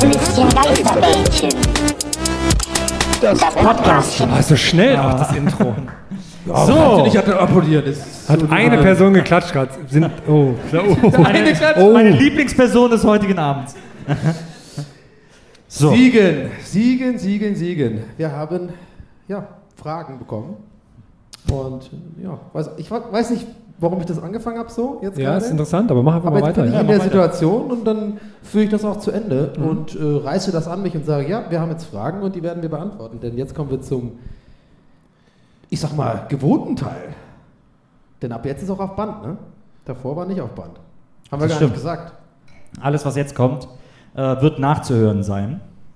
Gästelistchen Geisterbällchen. Das Podcastchen. Ah, so schnell auch das Intro. Ja, so. Ich hatte applaudiert. Hat so eine Person geklatscht gerade. Meine Lieblingsperson des heutigen Abends. So. Siegen. Wir haben Fragen bekommen. Und ich weiß nicht, warum ich das angefangen habe so jetzt gerade. Ist interessant, aber mach einfach mal weiter. Aber jetzt bin ich in der Situation und dann führe ich das auch zu Ende und reiße das an mich und sage, ja, wir haben jetzt Fragen und die werden wir beantworten. Denn jetzt kommen wir zum, ich sag mal, gewohnten Teil. Denn ab jetzt ist auch auf Band, ne? Davor war nicht auf Band. Haben wir gar nicht gesagt. Alles, was jetzt kommt, wird nachzuhören sein.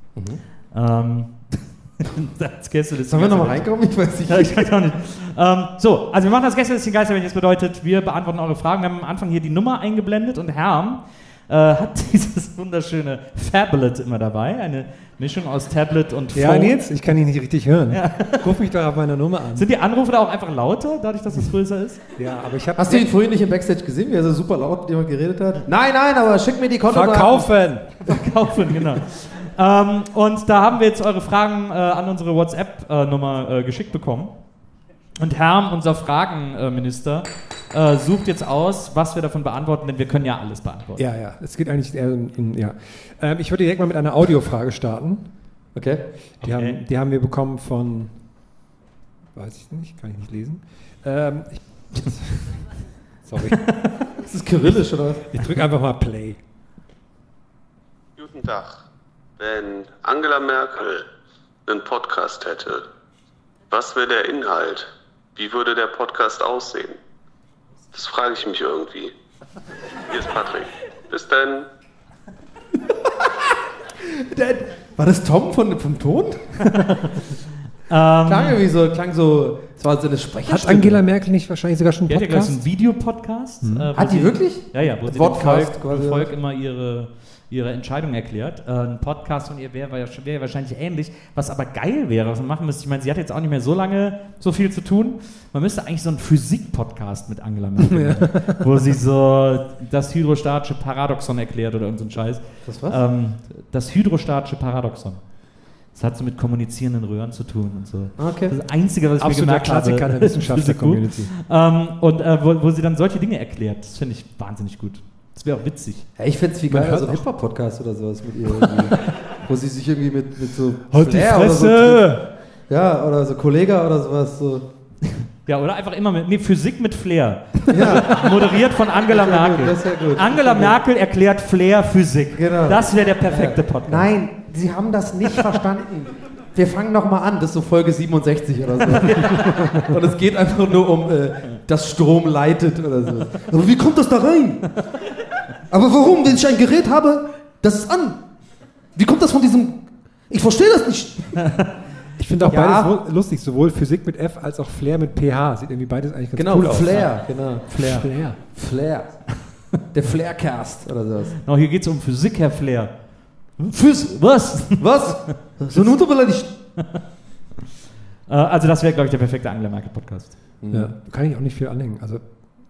Sollen wir nochmal reinkommen? Ich weiß nicht. Ja, ich weiß auch nicht. Also wir machen das Gästelistchen Geisterbällchen. Das bedeutet, wir beantworten eure Fragen. Wir haben am Anfang hier die Nummer eingeblendet und Herm hat dieses wunderschöne Phablet immer dabei. Eine Mischung aus Tablet und Phone. Ja, Nils, ich kann dich nicht richtig hören. Ja. Ruf mich doch auf meiner Nummer an. Sind die Anrufe da auch einfach lauter, dadurch, dass es größer ist? Ja, aber ich habe... Hast du ihn vorhin nicht im Backstage gesehen, wie er so super laut mit jemand geredet hat? Nein, aber schick mir die Kontodaten. Verkaufen, genau. Und da haben wir jetzt eure Fragen an unsere WhatsApp-Nummer geschickt bekommen. Und Herm, unser Fragenminister, sucht jetzt aus, was wir davon beantworten, denn wir können ja alles beantworten. Ja, es geht eigentlich eher ich würde direkt mal mit einer Audiofrage starten. Okay. Die haben wir bekommen von, weiß ich nicht, kann ich nicht lesen. Sorry. Ist das kyrillisch, oder? Ich drücke einfach mal Play. Guten Tag. Wenn Angela Merkel einen Podcast hätte, was wäre der Inhalt? Wie würde der Podcast aussehen? Das frage ich mich irgendwie. Hier ist Patrick. Bis dann. War das Tom vom Ton? Klang so, es war so eine Sprecherstimme. Hat Angela Merkel nicht wahrscheinlich sogar schon einen Podcast? Ja, die hat einen Videopodcast. Hat die wirklich? Ja, wo sie dem Volk immer ihre Entscheidung erklärt. Ein Podcast von ihr wäre wahrscheinlich ähnlich, was aber geil wäre, was man machen müsste. Ich meine, sie hat jetzt auch nicht mehr so viel zu tun. Man müsste eigentlich so einen Physik-Podcast mit Angela Merkel machen, wo sie so das hydrostatische Paradoxon erklärt oder irgendeinen Scheiß. Das was? Das hydrostatische Paradoxon. Das hat so mit kommunizierenden Röhren zu tun und so. Okay. Das Einzige, was ich mir gemerkt habe. Klassiker der Wissenschaftler-Community. Wo sie dann solche Dinge erklärt. Das finde ich wahnsinnig gut. Das wäre auch witzig. Ja, ich fände es viel geiler, so ein Hip-Hop-Podcast oder sowas mit ihr irgendwie. Wo sie sich irgendwie mit so Halt die Fresse! Oder so Kollega oder sowas. So. Ja, oder einfach immer mit Physik mit Flair. Ja. Moderiert von Angela Merkel. Das wäre gut. Angela Merkel erklärt Flair Physik. Genau. Das wäre der perfekte Podcast. Nein, Sie haben das nicht verstanden. Wir fangen nochmal an, das ist so Folge 67 oder so. Und es geht einfach nur um, das Strom leitet oder so. Aber wie kommt das da rein? Aber warum, wenn ich ein Gerät habe, das ist an? Wie kommt das von diesem... Ich verstehe das nicht. Ich finde auch beides lustig, sowohl Physik mit F als auch Flair mit PH. Sieht irgendwie beides eigentlich ganz cool aus. Flair. Der Flaircast oder sowas. No, hier geht es um Physik, Herr Flair. Was? So ein Unterbeleidigt. Also das wäre, glaube ich, der perfekte Angela Merkel-Podcast. Ja, kann ich auch nicht viel anhängen. Also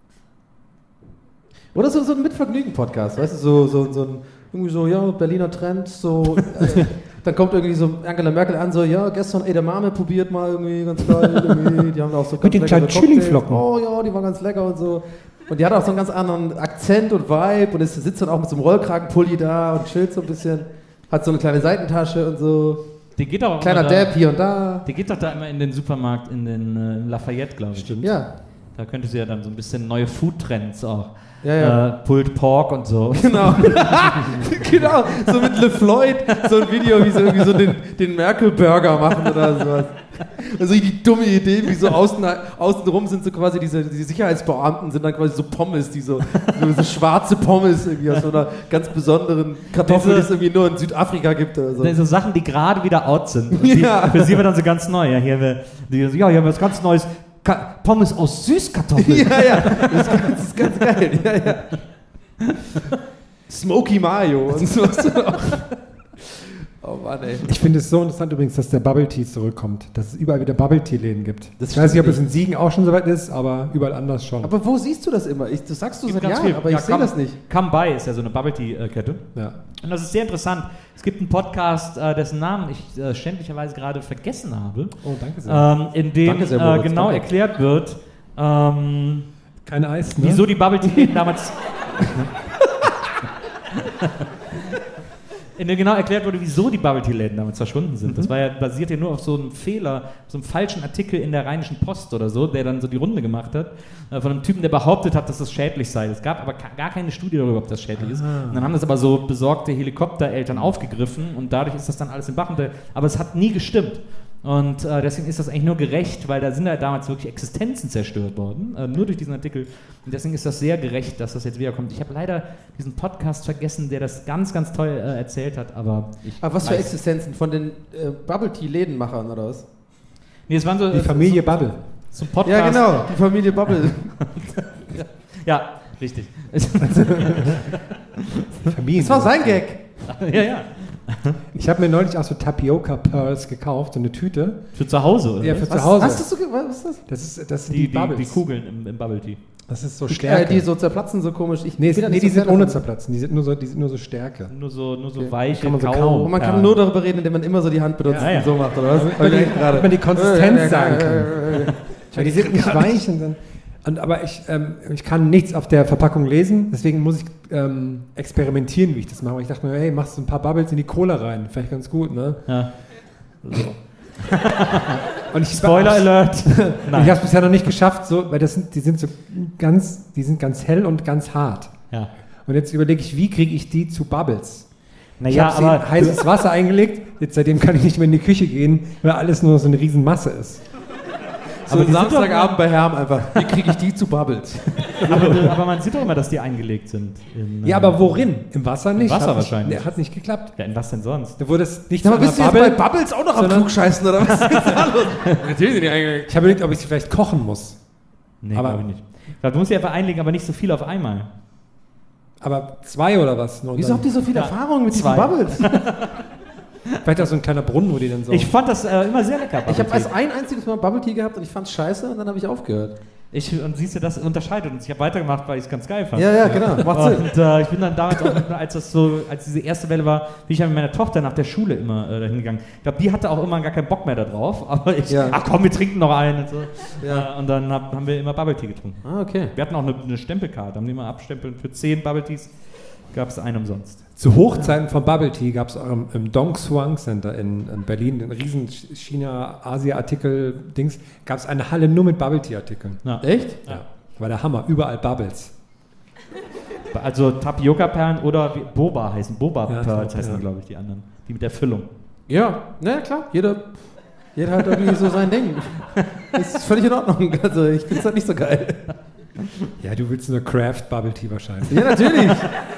oder so ein Mitvergnügen-Podcast, weißt du, so ein irgendwie so, Berliner Trend, so, dann kommt irgendwie so Angela Merkel an, so, gestern Edamame probiert mal irgendwie, ganz geil, irgendwie, die haben auch so ganz mit den kleinen Chili-Flocken. Oh ja, die waren ganz lecker und so. Und die hat auch so einen ganz anderen Akzent und Vibe und sitzt dann auch mit so einem Rollkragenpulli da und chillt so ein bisschen, hat so eine kleine Seitentasche und so. Die geht auch kleiner Dab hier und da. Die geht doch da immer in den Supermarkt, in den Lafayette, glaube ich. Stimmt. Ja. Da könnte sie ja dann so ein bisschen neue Food-Trends auch. Ja. Pulled Pork und so. Genau. Genau. So mit LeFloid, so ein Video, wie sie irgendwie so den Merkel-Burger machen oder sowas. Also die dumme Idee, wie so außenrum sind so quasi diese Sicherheitsbeamten, sind dann quasi so Pommes, die so schwarze Pommes irgendwie aus so einer ganz besonderen Kartoffel, die es irgendwie nur in Südafrika gibt oder so. So Sachen, die gerade wieder out sind. Für sie wird dann so ganz neu. Ja, hier haben wir was ganz Neues. Pommes aus Süßkartoffeln. Ja, das ist ganz geil. Ja. Smoky Mayo und sowas. Oh Mann, ey. Ich finde es so interessant übrigens, dass der Bubble Tea zurückkommt. Dass es überall wieder Bubble Tea Läden gibt. Das ich weiß nicht, ob stimmt es in Siegen auch schon soweit ist, aber überall anders schon. Aber wo siehst du das immer? Das sagst du Gibt seit ganz Jahren, viel. aber ich sehe das nicht. Come By ist ja so eine Bubble Tea-Kette. Ja. Und das ist sehr interessant. Es gibt einen Podcast, dessen Namen ich schändlicherweise gerade vergessen habe. Oh, danke sehr. In dem Danke sehr, Moritz, genau danke. erklärt wird, Kein Eis, ne? wieso die Bubble Tea-Läden damals... In dem genau erklärt wurde, wieso die Bubble Tea-Läden damals verschwunden sind. Das war ja, basiert ja nur auf so einem Fehler, so einem falschen Artikel in der Rheinischen Post oder so, der dann so die Runde gemacht hat, von einem Typen, der behauptet hat, dass das schädlich sei. Es gab aber gar keine Studie darüber, ob das schädlich ist. Und dann haben das aber so besorgte Helikoptereltern aufgegriffen und dadurch ist das dann alles in Bach. Aber es hat nie gestimmt. Und deswegen ist das eigentlich nur gerecht, weil da sind ja damals wirklich Existenzen zerstört worden, nur durch diesen Artikel. Und deswegen ist das sehr gerecht, dass das jetzt wiederkommt. Ich habe leider diesen Podcast vergessen, der das ganz, ganz toll erzählt hat, aber Aber was für Existenzen? Von den Bubble-Tea-Lädenmachern oder was? Nee, es waren so... Die Familie Bubble. So ein Podcast. Ja, genau, die Familie Bubble. Ja, richtig. Familie. Das war sein Gag. Ja, ja. Ich habe mir neulich auch so Tapioca Pearls gekauft, so eine Tüte. Für zu Hause, oder? Ja, für was? zu Hause. Was ist das? Das sind die Bubbles. Die Kugeln im Bubble Tea. Das ist so Stärke. Die so zerplatzen so komisch. Nee, bin da die nicht so sind Fan ohne davon. zerplatzen. Die sind nur so Stärke. Nur so Okay. weiche Kann man so Kau- kauen. Und man kann nur darüber reden, indem man immer so die Hand benutzt Ja, ja. und so macht, oder was? Damit man die Konsistenz sagen kann. Weil die sind nicht weich. Aber ich kann nichts auf der Verpackung lesen, deswegen muss ich experimentieren, wie ich das mache. Ich dachte mir, hey, machst du ein paar Bubbles in die Cola rein, vielleicht ganz gut, ne? Ja. Und Spoiler Alert. Ich habe es bisher noch nicht geschafft, so, weil die sind ganz hell und ganz hart. Ja. Und jetzt überlege ich, wie kriege ich die zu Bubbles? Ich Naja, habe aber in heißes Wasser eingelegt, jetzt seitdem kann ich nicht mehr in die Küche gehen, weil alles nur so eine riesen Masse ist. So ein Samstagabend bei Herm einfach. Wie kriege ich die zu Bubbles? aber man sieht doch immer, dass die eingelegt sind. Ja, aber worin? Im Wasser nicht? Wasser Hat nicht- wahrscheinlich. Nee, hat nicht geklappt. Ja, in was denn sonst? Da wurde es nicht Aber zu einer bist du jetzt bei Bubble. Bubbles auch noch am sondern- Klugscheißen, oder was? Natürlich sind die eingelegt. Ich habe überlegt, ob ich sie vielleicht kochen muss. Nee, Aber- glaube ich nicht. Du musst sie einfach einlegen, aber nicht so viel auf einmal. Aber 2 oder was? Und Wieso dann- habt ihr so viel Ja, Erfahrung mit diesen 2. Bubbles? Vielleicht auch so ein kleiner Brunnen, wo die dann so... Ich fand das immer sehr lecker. Ich habe Bubble erst Tea. ein einziges Mal Bubble Tea gehabt und ich fand's scheiße und dann habe ich aufgehört. Und siehst du, das unterscheidet uns. Ich habe weitergemacht, weil ich es ganz geil fand. Ja, genau. Macht Sinn. Und ich bin dann damals auch, als diese erste Welle war, bin ich ja mit meiner Tochter nach der Schule immer dahin gegangen. Ich glaube, die hatte auch immer gar keinen Bock mehr da drauf. Aber Ja. ach komm, wir trinken noch einen und so. Ja. Und dann haben wir immer Bubble Tea getrunken. Ah, okay. Wir hatten auch eine Stempelkarte, haben die immer abstempeln. Für 10 Bubble Teas gab es einen umsonst. Zu Hochzeiten von Bubble Tea gab es im Dong Suang Center in Berlin, ein riesen China-Asia-Artikel-Dings, gab es eine Halle nur mit Bubble Tea-Artikeln. Ja. Echt? Ja. War der Hammer, überall Bubbles. Also Tapioca-Perlen oder Boba heißen. Boba-Perls Ja, ich glaub, heißen, ja. glaube ich, die anderen. Die mit der Füllung. Ja, na klar. Jeder hat irgendwie so sein Ding. Das ist völlig in Ordnung. Also ich finde es halt nicht so geil. Ja, du willst nur Craft Bubble Tea wahrscheinlich. Ja, natürlich.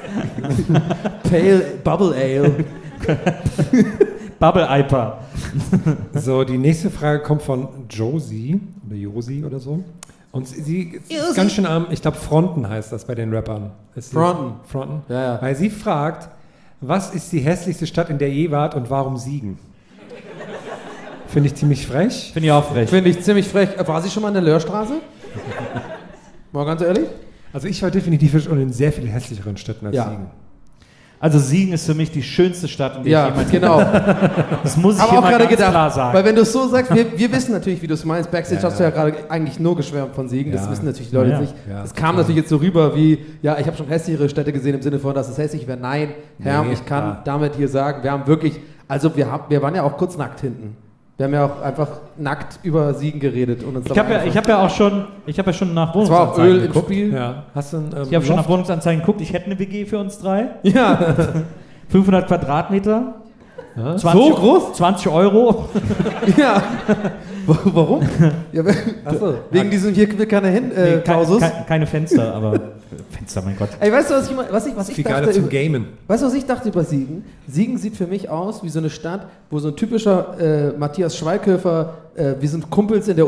Pale Bubble Ale. Bubble Iper. So, die nächste Frage kommt von Josie oder Josie oder so. Und sie ist ganz schön am, ich glaube Fronten heißt das bei den Rappern. Ist sie- Fronten. Fronten. Ja, ja. Weil sie fragt, was ist die hässlichste Stadt, in der ihr wart und warum Siegen? Finde ich ziemlich frech. Finde ich auch frech. Finde ich ziemlich frech. War sie schon mal in der Löhrstraße? Mal ganz ehrlich? Also ich war definitiv schon in sehr viel hässlicheren Städten als Ja. Siegen. Also Siegen ist für mich die schönste Stadt, in der Ja, ich jemals genau. Das muss ich Aber hier auch mal gerade ganz klar gedacht, sagen. weil wenn du es so sagst, wir wissen natürlich, wie du es meinst. Backstage Ja, hast du ja ja. gerade eigentlich nur geschwärmt von Siegen, das Ja. wissen natürlich die Leute Ja, nicht. ja. Es kam natürlich jetzt so rüber wie, ja, ich habe schon hässlichere Städte gesehen im Sinne von, dass es hässlich wäre. Nein, Herr, Nee, ich kann klar. damit hier sagen, wir haben wirklich, also wir waren ja auch kurz nackt hinten. Wir haben ja auch einfach nackt über Siegen geredet. Und uns Ich habe ja schon nach Es war auch Wohnungsanzeigen Öl im geguckt. Spiel. Ja. Hast du ein, Ich habe schon nach Loft? Wohnungsanzeigen geguckt. Ich hätte eine WG für uns 3. Ja, 500 Quadratmeter. Ja? 20, So groß? 20 Euro. ja. Warum? Ja, Achso. wegen diesem hier will keiner hin, Klausus. Keine Fenster, aber Fenster, mein Gott. Ey, weißt du, was ich Viel geiler dachte? zum Gamen. Weißt du, was ich dachte über Siegen? Siegen sieht für mich aus wie so eine Stadt, wo so ein typischer Matthias Schweighöfer, wir sind Kumpels in der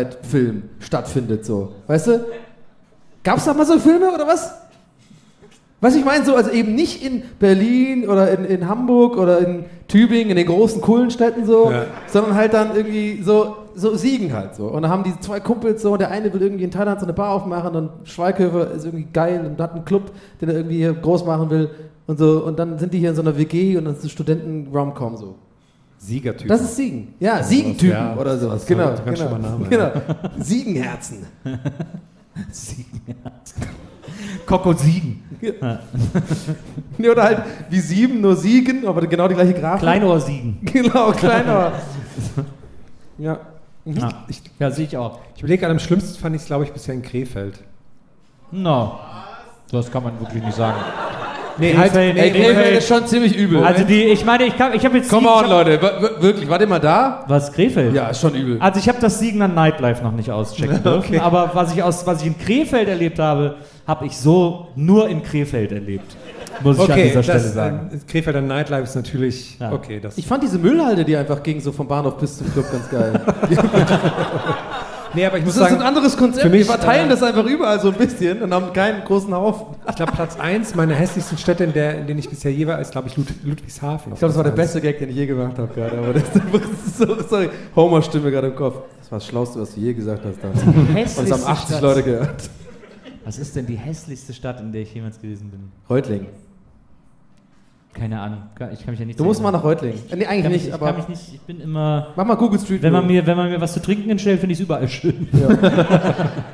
Uni-Zeit-Film stattfindet, so. Weißt du? Gab's da mal so Filme oder was? Was ich meine, so, also eben nicht in Berlin oder in Hamburg oder in Tübingen, in den großen, coolen Städten so, sondern halt dann irgendwie so Siegen halt so. Und dann haben die 2 Kumpels so, der eine will irgendwie in Thailand so eine Bar aufmachen und Schweighöfer ist irgendwie geil und hat einen Club, den er irgendwie hier groß machen will und so. Und dann sind die hier in so einer WG und dann ist Studenten-Rom-Com so. Siegertypen. Das ist Siegen. Ja, Siegentypen oder sowas. Genau. Ganz schöner Name. Genau. Siegenherzen. Siegenherzen. Koko Siegen. Nee, oder halt wie 7, nur Siegen, aber genau die gleiche Grafik. Kleinohr Siegen. Genau, Kleinohr. Ja. Ja, sehe ich auch. Ich überlege, am schlimmsten fand ich es, glaube ich, bisher in Krefeld. No. Das kann man wirklich nicht sagen. Nee, Krefeld ist schon ziemlich übel. Also ich habe jetzt... Come on, Leute, wirklich, wart ihr mal da? Was, Krefeld? Ja, ist schon übel. Also ich habe das Siegener Nightlife noch nicht auschecken dürfen, aber was ich in Krefeld erlebt habe, habe ich so nur in Krefeld erlebt. Muss ich an dieser Stelle sagen. Krefelder Nightlife ist natürlich... Ja. Okay, das... Ich fand diese Müllhalde, die einfach ging, so vom Bahnhof bis zum Club, ganz geil. Nee, aber ich muss Das ist sagen, ein anderes Konzept. für mich, Wir verteilen das einfach überall so ein bisschen und haben keinen großen Haufen. ich glaube, Platz 1 meiner hässlichsten Städte, in denen ich bisher je war, ist, glaube ich, Ludwigshafen. Ich glaube, das war der beste Gag, den ich je gemacht habe gerade. Aber das ist so, sorry, Homer-Stimme gerade im Kopf. Das war das Schlauste, was du je gesagt hast. Und es haben 80 Leute gehört. Was ist denn die hässlichste Stadt, in der ich jemals gewesen bin? Reutlingen. Keine Ahnung. Ich kann mich ja nicht Du musst mal nach Reutlingen. Nee, eigentlich nicht, ich aber... kann mich nicht, ich bin immer... Mach mal Google Street Wenn View. man mir was zu trinken hinstellt, finde ich es überall schön. Ja.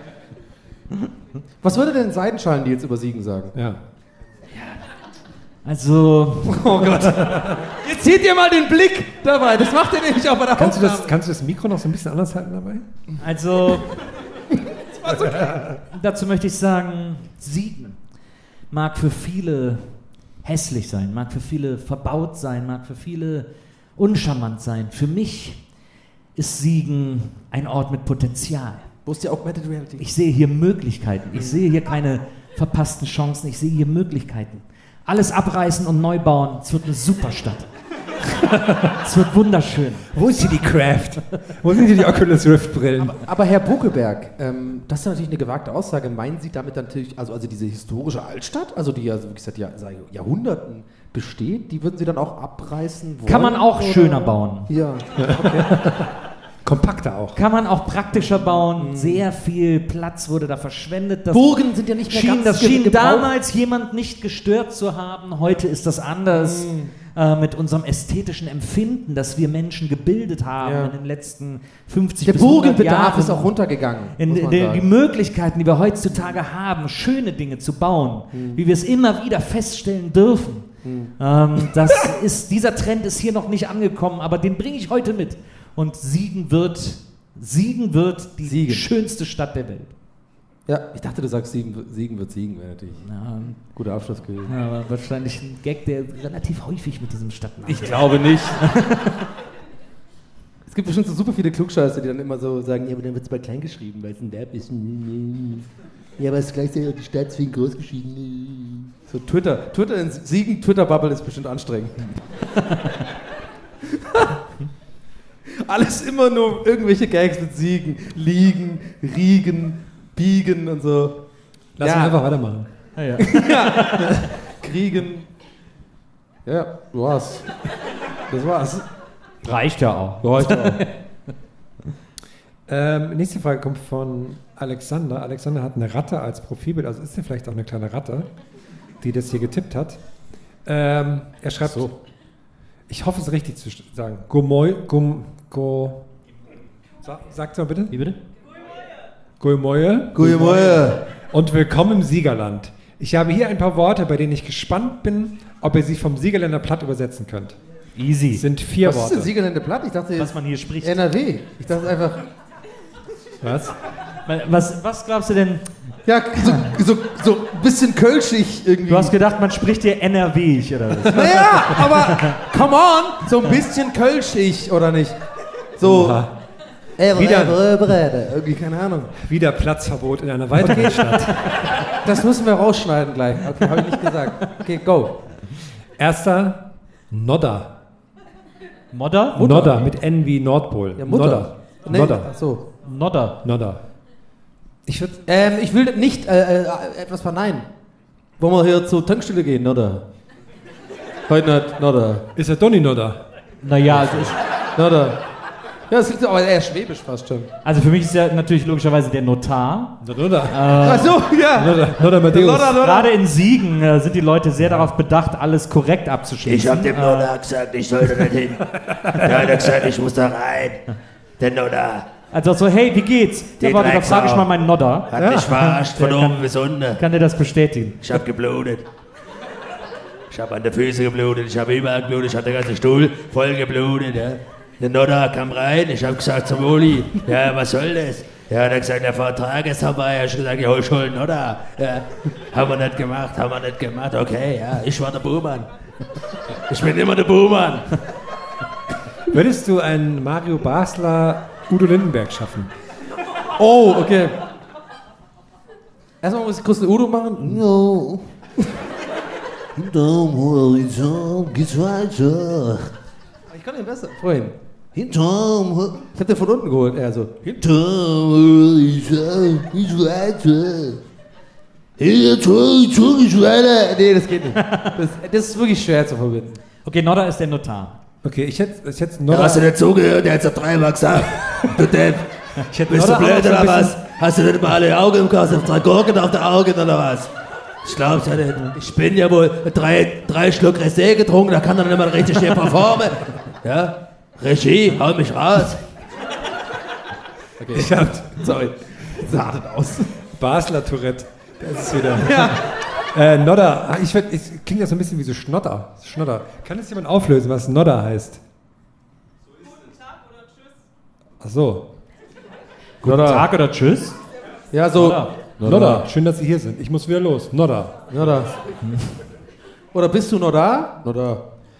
Was würde denn Seidenschalen, die jetzt über Siegen sagen? Ja. Also... Oh Gott. Jetzt seht ihr mal den Blick dabei. Das macht ihr nämlich auch bei der Kannst du Aufnahme. das Mikro noch so ein bisschen anders halten dabei? Also... Dazu möchte ich sagen, Siegen mag für viele hässlich sein, mag für viele verbaut sein, mag für viele uncharmant sein. Für mich ist Siegen ein Ort mit Potenzial. Wo ist die Augmented Reality? Ich sehe hier Möglichkeiten. Ich sehe hier keine verpassten Chancen. Ich sehe hier Möglichkeiten. Alles abreißen und neu bauen. Es wird eine super Stadt. Es wird wunderschön. Wo ist hier die Craft? Wo sind hier die Oculus Rift Brillen? Aber Herr Buckelberg, das ist natürlich eine gewagte Aussage. Meinen Sie damit natürlich, also diese historische Altstadt, also die ja wirklich seit Jahrhunderten besteht, die würden Sie dann auch abreißen wollen? Kann man auch oder? schöner bauen. Ja, okay. Kompakter auch. Kann man auch praktischer bauen. Sehr viel Platz wurde da verschwendet. Burgen sind ja nicht mehr Das ganz schien gebraucht. damals jemand nicht gestört zu haben. Heute ist das anders. Mit unserem ästhetischen Empfinden, das wir Menschen gebildet haben in den letzten 50 Der bis 100 Jahren. Burgenbedarf ist auch runtergegangen. muss man Die sagen. Möglichkeiten, die wir heutzutage haben, schöne Dinge zu bauen, wie wir es immer wieder feststellen dürfen. Dieser Trend ist hier noch nicht angekommen, aber den bringe ich heute mit. Und Siegen wird die schönste Stadt der Welt. Ja, ich dachte, du sagst, Siegen wird Siegen, wäre natürlich ein guter Abschluss gewesen. Ja, aber wahrscheinlich ein Gag, der relativ häufig mit diesem Stadtnamen. Ich glaube nicht. Es gibt bestimmt so super viele Klugscheißer, die dann immer so sagen, ja, aber dann wird es mal klein geschrieben, weil es ein Verb ist. Ja, aber es ist gleich die Stadt deswegen groß geschrieben. So Twitter in Siegen, Twitter-Bubble ist bestimmt anstrengend. Alles immer nur irgendwelche Gags mit Siegen, Liegen, Riegen, Biegen und so. Lass uns einfach weitermachen. Ja. Kriegen. Ja, du war's. Das war's. Reicht ja auch. Nächste Frage kommt von Alexander. Alexander hat eine Ratte als Profilbild, also ist er vielleicht auch eine kleine Ratte, die das hier getippt hat. Er schreibt so. Ich hoffe es richtig zu sagen. Sagt mal bitte. Wie bitte? Goeiemoje. Und willkommen im Siegerland. Ich habe hier ein paar Worte, bei denen ich gespannt bin, ob ihr sie vom Siegerländer Platt übersetzen könnt. Easy. Es sind 4 Was ist Worte. denn Siegerländer Platt? Ich dachte, Was man hier spricht. NRW. Ich dachte einfach... Was? Was glaubst du denn? Ja, so ein bisschen kölschig irgendwie. Du hast gedacht, man spricht hier NRW oder was? Naja, aber come on, so ein bisschen kölschig, oder nicht? So. Irgendwie, keine Ahnung. Wieder Platzverbot in einer weiteren Stadt. Das müssen wir rausschneiden gleich. Okay, habe ich nicht gesagt. Okay, go. Erster, Nodder. Modder? Nodder, mit N wie Nordpol. Ja, Mutter. Nodder. Nee, Nodder. ach so. Nodder. Nodder. Ich Ich will nicht etwas verneinen. Wollen wir hier zur Tankstelle gehen, oder? Heute nicht, oder? Ist der Donny noch da? Naja, Oder? Ja, das klingt aber eher schwäbisch fast schon. also für mich ist ja natürlich logischerweise der Notar. Ach so, ja. Nodder Matthäus. Gerade in Siegen sind die Leute sehr darauf bedacht, alles korrekt abzuschließen. Ich hab dem Nodder gesagt, ich sollte nicht hin. Der hat gesagt, ich muss da rein. Der Nodder Also so, hey, wie geht's? Die Ja, warte, da frage ich Drecksau. mal meinen Nodder. hat mich verarscht von oben bis unten. Kann der das bestätigen? Ich hab geblutet. Ich hab an der Füße geblutet, ich hab überall geblutet, ich hatte den ganzen Stuhl voll geblutet. Ja. Der Nodder kam rein, ich hab gesagt zum Uli, ja, was soll das? Ja, er hat gesagt, der Vertrag ist vorbei. Ich hab gesagt, ja, hol schon einen Nodder. Ja, haben wir nicht gemacht. Okay, ja, ich war der Buhmann. Ich bin immer der Buhmann. Würdest du einen Mario Basler Udo Lindenberg schaffen? Oh, okay. Erstmal muss ich kurz eine Udo machen. No. Hinterm Horizont geht's weiter. Ich kann den besser. Vorhin. Hinterm Ich hab den von unten geholt, eher so. Horizont geht's weiter. Hinterm geht's weiter. Nee, das geht nicht. Das ist wirklich schwer zu verbinden. Okay, Nodder ist der Notar. Okay, ich hätte Ja, Nodder... hast du nicht zugehört? Der hat's auf dreimal gesagt. Du Depp. Ich hätte Bist du Nodder auch blöd so ein oder was? bisschen- Hast du nicht mal alle Augen im Kasten? Drei Gurken auf der Augen oder was? Ich glaub's ja nicht. Ich bin ja wohl drei Schluck Rosé getrunken, da kann er nicht mal richtig hier performen. Ja? Regie, hau mich raus. Okay. Ich hab, sorry. Sah das aus. Basler Tourette. Das ist wieder... Nodder, es klingt ja so ein bisschen wie so Schnodder. Kann es jemand auflösen, was Nodder heißt? Ach so. Guten Tag oder Tschüss? Ja, so. Nodder, schön, dass Sie hier sind. Ich muss wieder los. Nodder. Nodder. Oder bist du noch da? Nodder.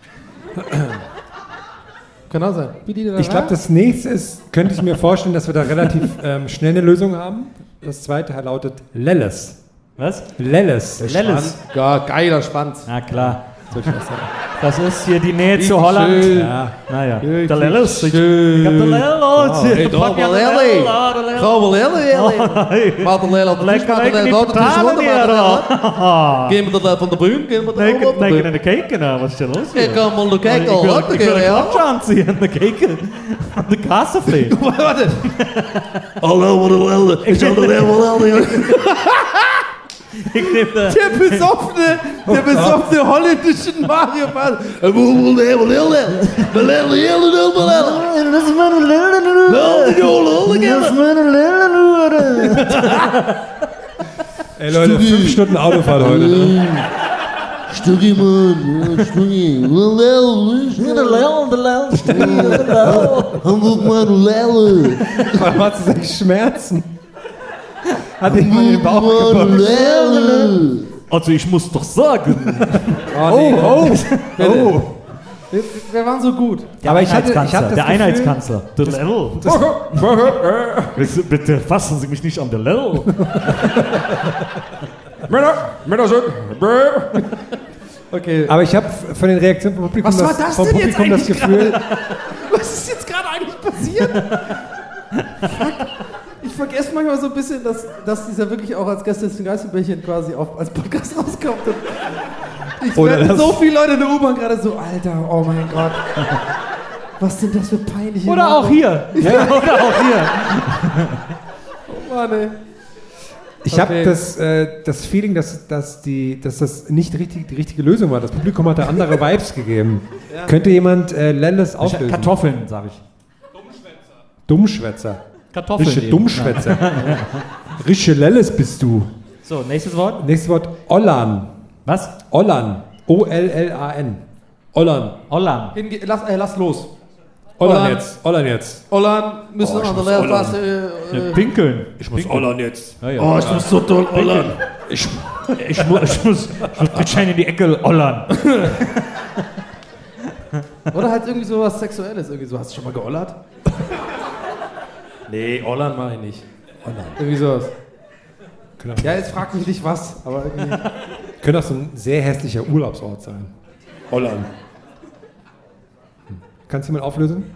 Kann auch sein. Ich glaube, das nächste ist, könnte ich mir vorstellen, dass wir da relativ schnell eine Lösung haben. Das zweite lautet Lelles. Was? Lelles. Lelles. Ja, geiler Schwanz. Na klar. Das ist hier die Nähe zu Holland. Schön. Ja. Naja. Richtig Der Lelles. Ich schön. hab der Lelles. Hey, doch, Lelli. Komm, Lelli. Mach den Lelli auf den Tisch, mach den Lelli auf den Tisch runter, mach den Lelli. Gehen wir da von der Bühne, gehen wir da oben. Nein, in der Keke, was ist denn los hier? Ich kann mal den Keke Ich will runtergehen, eine ja. Klatsche anziehen, eine Keke. Und eine Kassefee. Warte. Hallo, Lelle. Ich hab den Lelle. Ich nehme da... Der besoffene holländische Mario Bart. Ey Leute, 5 Stunden Autofahrt heute. Ne? Stuggi, Mann. Ja, Stuggi. Hamburg, Mann, Lelle. Warum hat sie sich Schmerzen? Hat ihn mal in den Bauch gepackt. Lelle. Also ich muss doch sagen... Oh. Wir waren so gut. Aber ich hatte das der Gefühl- Einheitskanzler. Der Lell. Bitte fassen Sie mich nicht an der Lell. Okay. Aber ich habe von den Reaktionen vom Publikum, Was war das vom denn jetzt Publikum das eigentlich Gefühl, Was ist jetzt gerade eigentlich passiert? Fuck. Ich vergesse manchmal so ein bisschen, dass dieser wirklich auch als Gäste des Geißelbärchen quasi auch als Podcast rauskommt. Und ich Oder werde das- so viele Leute in der U-Bahn gerade so, Alter, oh mein Gott. Was sind das für peinliche Oder auch Leute? hier. Ja, oder auch hier. Oh Mann, ey. ich habe Okay. das Feeling, dass das nicht die richtige Lösung war. Das Publikum hat da andere Vibes gegeben. Könnte jemand Lelles auflösen? Kartoffeln, sag ich. Dummschwätzer. Kartoffeln. Rische eben. Dummschwätzer. Rische Lelles bist du. So, nächstes Wort. Nächstes Wort, Ollan. Was? Ollan. O-L-L-A-N. Ollan. Holland. Lass los. Ollan jetzt. Ollan jetzt. Holland müssen an der Lehre was. Pinkeln. Ich muss Ollan jetzt. Ja, ja. Oh, ich muss so doll hollern. Ich muss Gutschein in die Ecke Holland. Oder halt irgendwie sowas Sexuelles. Irgendwie so. Hast du schon mal geollert? Nee, Holland mache ich nicht. Holland. Irgendwie sowas. Ja, jetzt frag mich nicht was, aber irgendwie. Könnte auch so ein sehr hässlicher Urlaubsort sein. Holland. Kannst du jemand auflösen?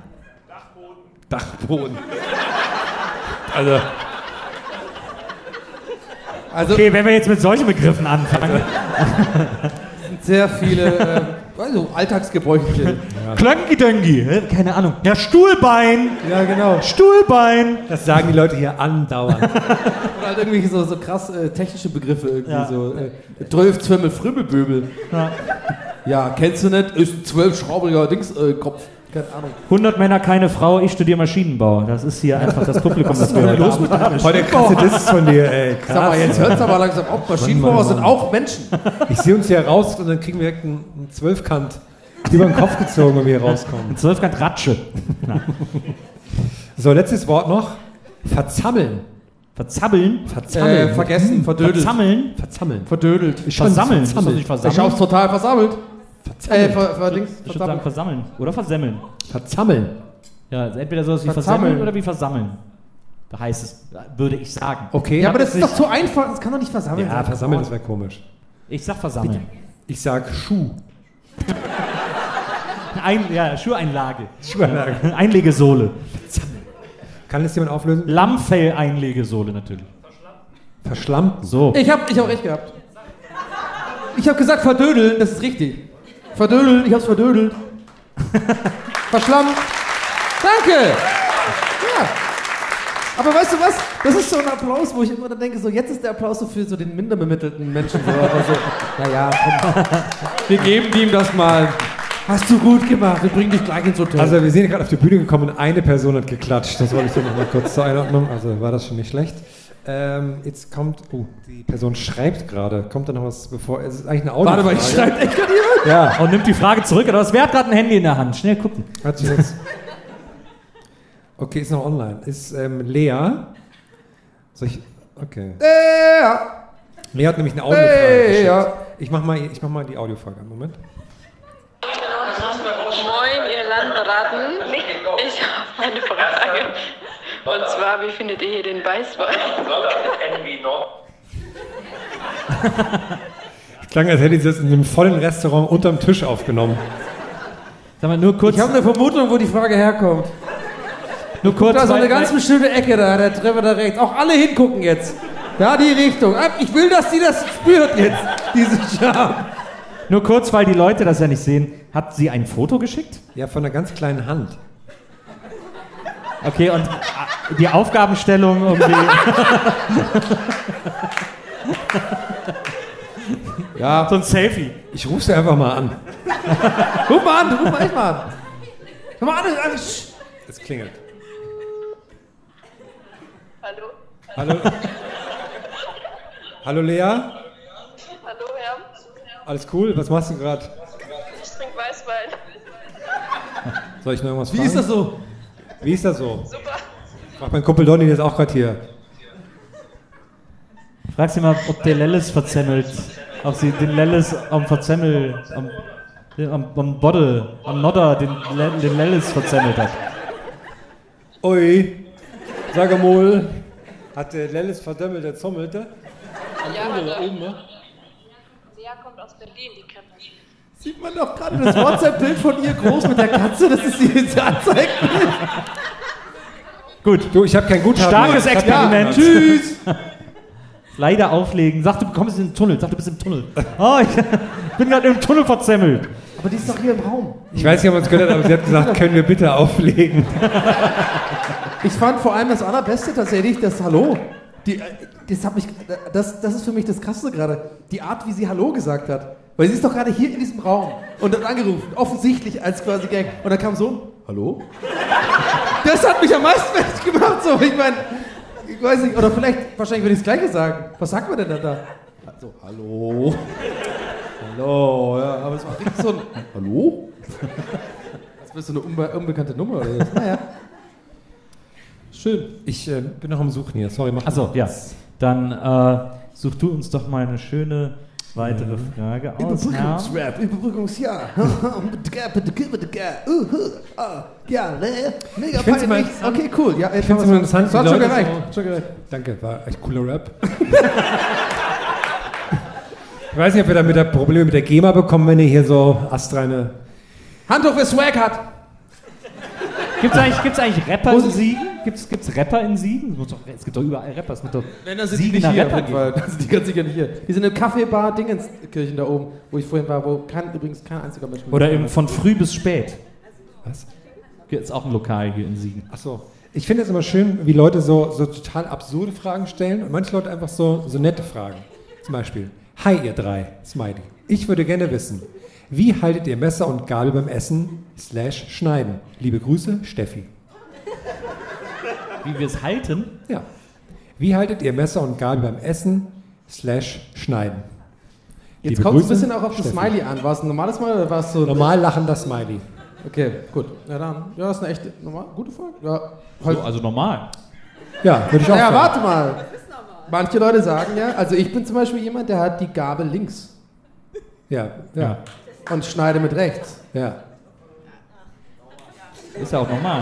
Dachboden. Also. Also, Okay, wenn wir jetzt mit solchen Begriffen anfangen. sehr viele alltagsgebräuchliche. Klönki-Dönki, keine Ahnung. Ja, Stuhlbein. Ja, genau. Stuhlbein. Das sagen die Leute hier andauernd. Oder halt irgendwelche so krass technische Begriffe. Irgendwie Ja. so 12 Zwömmel Frümmelböbel. Ja, kennst du nicht? Ist ein 12-schraubiger Kopf. Keine Ahnung. 100 Männer, keine Frau, ich studiere Maschinenbau. Das ist hier einfach das Publikum, das wir heute haben. Heute krasse Diss von dir, ey. Krass. Sag mal, jetzt hört's aber langsam auf. Maschinenbauer Mann. sind auch Menschen. Ich sehe uns hier raus und dann kriegen wir direkt einen Zwölfkant über den Kopf gezogen, wenn wir hier rauskommen. 12 Ratsche. So, letztes Wort noch. Verzammeln. Verzabbeln. Verzammeln. Vergessen, verdödelt. Verzammeln. Verzammeln. Verdödelt. Versammeln. Ist das Versammeln. nicht Ich versammeln? hab's total versammelt. Verzammeln. Ich würde sagen versammeln. Oder versemmeln. Verzammeln. Ja, also entweder sowas wie Versammeln. versammeln oder wie versammeln. Da heißt es, würde ich sagen. Okay. Ja, aber das ist doch zu einfach. Das kann doch nicht versammeln Ja, sein. versammeln, das wäre komisch. Ich sag versammeln. Ich sag Schuh. Schuheinlage. Schuhanlage. Einlegesohle. Kann das jemand auflösen? Lammfell-Einlegesohle natürlich. Verschlampen. So. Ich hab recht gehabt. Ich hab gesagt verdödeln, das ist richtig. Verdödeln, ich hab's verdödelt. Verschlammt. Danke. Ja. Aber weißt du was? Das ist so ein Applaus, wo ich immer dann denke, so jetzt ist der Applaus so für so den minderbemittelten Menschen. So, aber so, naja, komm. Wir geben ihm das mal. Hast du gut gemacht, wir bringen dich gleich ins Hotel. Also wir sind gerade auf die Bühne gekommen und eine Person hat geklatscht. Das wollte ich so noch mal kurz zur Einordnung. Also war das schon nicht schlecht. Jetzt kommt, die Person schreibt gerade. Kommt da noch was bevor? Es ist eigentlich eine Audiofrage. Warte mal, ich schreibe echt gerade jemand? Ja. Und nimmt die Frage zurück. Oder was? Wer hat gerade ein Handy in der Hand? Schnell gucken. Hat sie jetzt. Okay, ist noch online. Ist Lea. Soll ich. Okay. Ja. Lea hat nämlich eine Audiofrage geschickt. Ja. Ich mach mal die Audiofrage an. Moment. Moin, ihr Landratten. Ich habe eine Frage. Und zwar, wie findet ihr hier den Weißwein? Klang, als hätte sie das in einem vollen Restaurant unterm Tisch aufgenommen. Sag mal, nur kurz. Ich habe eine Vermutung, wo die Frage herkommt. nur kurz. Da ist so eine weil- ganz bestimmte Ecke da, der Treffer da rechts. Auch alle hingucken jetzt. Ja, die Richtung. Ich will, dass die das spürt jetzt, diese Scham. Nur kurz, weil die Leute das ja nicht sehen. Hat sie ein Foto geschickt? Ja, von einer ganz kleinen Hand. Okay, und die Aufgabenstellung um die. Ja. So ein Selfie. Ich rufe sie einfach mal an. Ruf mal an, ruf mal echt mal an. Hör mal an, Es klingelt. Hallo? Hallo? Hallo Lea? Hallo, Herr? Alles cool? Was machst du gerade? Ich trinke Weißwein. Soll ich noch irgendwas Wie fragen? ist das so? Wie ist das so? Super. Frag mein Kumpel Donny, der ist auch gerade hier. Frag sie mal, ob der Lelles verzemmelt. Ob sie den Lelles am Verzemmel, am Bodde, am Nodder den Lelles verzemmelt hat. Ui, sag mal, hat der Lelles verdämmelt, der Zommelte? Ja, Da oben, ne? der kommt aus Berlin, die Katze. Sieht man doch gerade das WhatsApp-Bild von ihr groß mit der Katze, das ist die Anzeige. Gut, Du, ich habe kein Guthaben. starkes mehr. Experiment. Tschüss. Leider auflegen. Sag, du kommst in den Tunnel. Sag, du bist im Tunnel. Oh, ich bin gerade im Tunnel verzemmelt. Aber die ist doch hier im Raum. Ich weiß nicht, ob man es gehört hat, aber sie hat gesagt, können wir bitte auflegen. Ich fand vor allem das Allerbeste tatsächlich das Hallo. Das ist für mich das Krasse gerade. Die Art, wie sie Hallo gesagt hat. Weil sie ist doch gerade hier in diesem Raum und hat angerufen, offensichtlich als quasi Gag. Und dann kam so ein Hallo? Das hat mich am meisten fertig gemacht. So, ich meine, ich weiß nicht, oder wahrscheinlich würde ich das Gleiche sagen. Was sagt man denn da? So, hallo. Hallo, ja, aber es war richtig so ein Hallo? Das wäre so eine unbekannte Nummer oder was? Naja. Schön. Ich bin noch am Suchen hier, sorry, mach Achso, mal. ja. Dann such du uns doch mal eine schöne weitere Frage aus. Überbrückungsrap, Überbrückungsjahr. Ja, ne? Mega Ich find's immer peinlich. interessant. Okay, cool. Ja, Ich finde es immer interessant, Das hat wie schon Leute gereicht. so- Schon gereicht. Danke, war echt cooler Rap. Ich weiß nicht, ob wir damit Probleme mit der GEMA bekommen, wenn ihr hier so astreine... Hand hoch, wer Swag hat. Gibt's eigentlich Rapper-Siegen? gibt's Rapper in Siegen? Es gibt doch überall Rapper. Es wird doch Wenn, dann sind die nicht hier auf jeden Fall. Also die ganz sicher nicht hier. Die sind im Café-Bar Dingenskirchen da oben, wo ich vorhin war, wo übrigens kein einziger Mensch... Oder eben von früh bis spät. Was? Hier ist auch ein Lokal hier in Siegen. Ach so. Ich finde es immer schön, wie Leute so total absurde Fragen stellen und manche Leute einfach so nette Fragen. Zum Beispiel, hi ihr drei, Smiley. Ich würde gerne wissen, wie haltet ihr Messer und Gabel beim Essen / Schneiden? Liebe Grüße, Steffi. Wie wir es halten? Ja. Wie haltet ihr Messer und Gabel beim Essen / Schneiden? Jetzt kommt es ein bisschen auch auf das Smiley an. War es ein normales Smiley oder war es so... Normal lachender Smiley. Okay, gut. Ja, dann. Ja, ist eine echte, gute Frage. Ja, halt. So, also normal. Ja, würde ich auch sagen. Ja, warte mal. Manche Leute sagen ja, also ich bin zum Beispiel jemand, der hat die Gabel links. Ja. Und schneide mit rechts. Ja. Ist ja auch normal.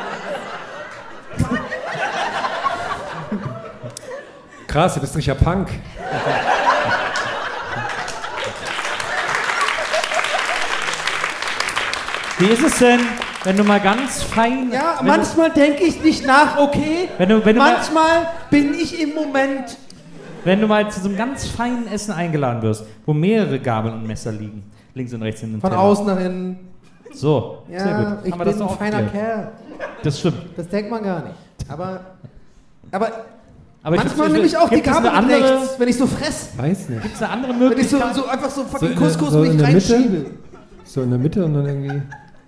Krass, du bist richtiger Punk. Wie ist es denn, wenn du mal ganz fein... Ja, manchmal denke ich nicht nach, okay? Wenn du manchmal bin ich im Moment... Wenn du mal zu so einem ganz feinen Essen eingeladen wirst, wo mehrere Gabeln und Messer liegen, links und rechts in dem Von Teller. außen nach innen. So, ja, sehr gut. Ich bin ein feiner Kerl. Das stimmt. Das denkt man gar nicht. Aber manchmal nehme ich auch die Gabel mit rechts, wenn ich so fress. Weiß nicht. Gibt es eine andere Möglichkeit? Wenn ich so einfach so fucking Couscous so mich reinschiebe. So in der Mitte und dann irgendwie...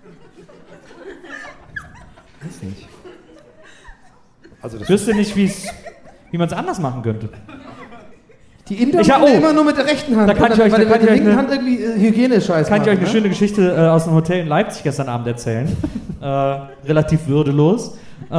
Weiß nicht. Also das wüsste nicht, wie man es anders machen könnte. Die Inder machen immer nur mit der rechten Hand. Da kann ich euch mit der linken Hand irgendwie Hygiene-Scheiß Kann ich euch eine schöne Geschichte aus einem Hotel in Leipzig gestern Abend erzählen. Relativ würdelos. Wir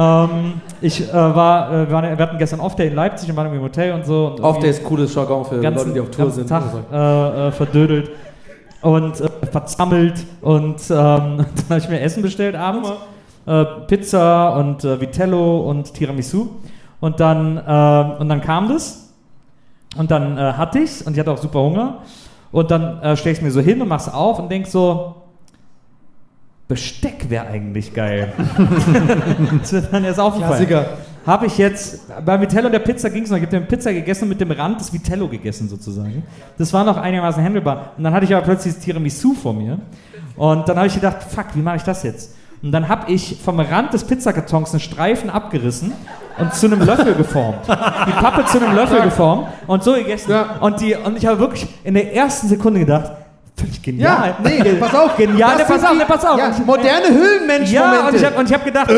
hatten gestern Off-Day in Leipzig und waren irgendwie im Hotel und so. Off-Day ist cooles Jargon für Leute, die auf Tour sind. Tag verdödelt und verzammelt und dann habe ich mir Essen bestellt abends. Pizza und Vitello und Tiramisu. Und dann kam das. Und dann hatte ich's und ich hatte auch super Hunger. Und dann stell ich es mir so hin und mach's auf und denk so, Besteck wäre eigentlich geil. Das wird dann erst aufgefallen. Habe ich jetzt, bei Vitello und der Pizza ging es noch, ich habe den Pizza gegessen und mit dem Rand des Vitello gegessen sozusagen. Das war noch einigermaßen handelbar. Und dann hatte ich aber plötzlich das Tiramisu vor mir. Und dann habe ich gedacht, fuck, wie mache ich das jetzt? Und dann habe ich vom Rand des Pizzakartons einen Streifen abgerissen und zu einem Löffel geformt. Die Pappe zu einem Löffel geformt und so gegessen. Ja. Und ich habe wirklich in der ersten Sekunde gedacht, völlig genial. Ja, nee, pass auf. Genial, pass auf. Ja, moderne Höhlenmensch-Momente. Ja, und ich habe gedacht,